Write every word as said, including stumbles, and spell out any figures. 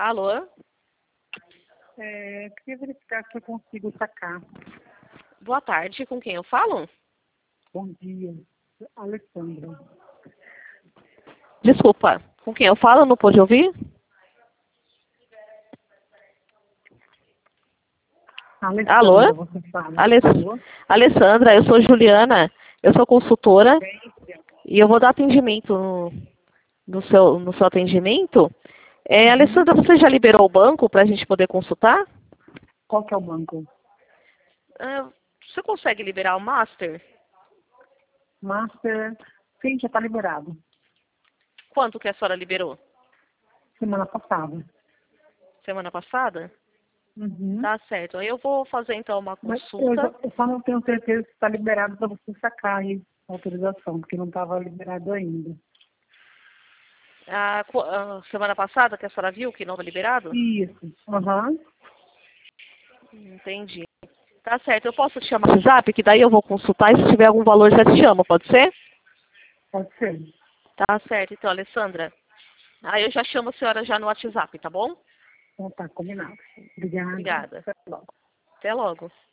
Alô? É, queria verificar se eu consigo sacar. Boa tarde, com quem eu falo? Bom dia, Alessandra. Desculpa, com quem eu falo? Não pôde ouvir? Alessandra, Alô? você fala. Aless... Alô? Alessandra, eu sou Juliana, eu sou consultora e eu vou dar atendimento no, no seu, no seu atendimento. É, Uhum. Alessandra, você já liberou o banco para a gente poder consultar? Qual que é o banco? Ah, você consegue liberar o Master? Master, sim, já está liberado. Quanto que a senhora liberou? Semana passada. Semana passada? Uhum. Tá certo. Aí eu vou fazer então uma Mas eu, já- consulta. eu só não tenho certeza se está liberado para você sacar aí a autorização, porque não estava liberado ainda. A, qu- a semana passada que a senhora viu que não foi liberado? Isso. Aham. Entendi. Tá certo. Eu posso te chamar no WhatsApp, que daí eu vou consultar e se tiver algum valor já te chamo, pode ser? Pode ser. Tá certo, então, Alessandra. Aí eu já chamo a senhora já no WhatsApp, tá bom? Então tá, combinado. Obrigada. Obrigada. Até logo. Até logo.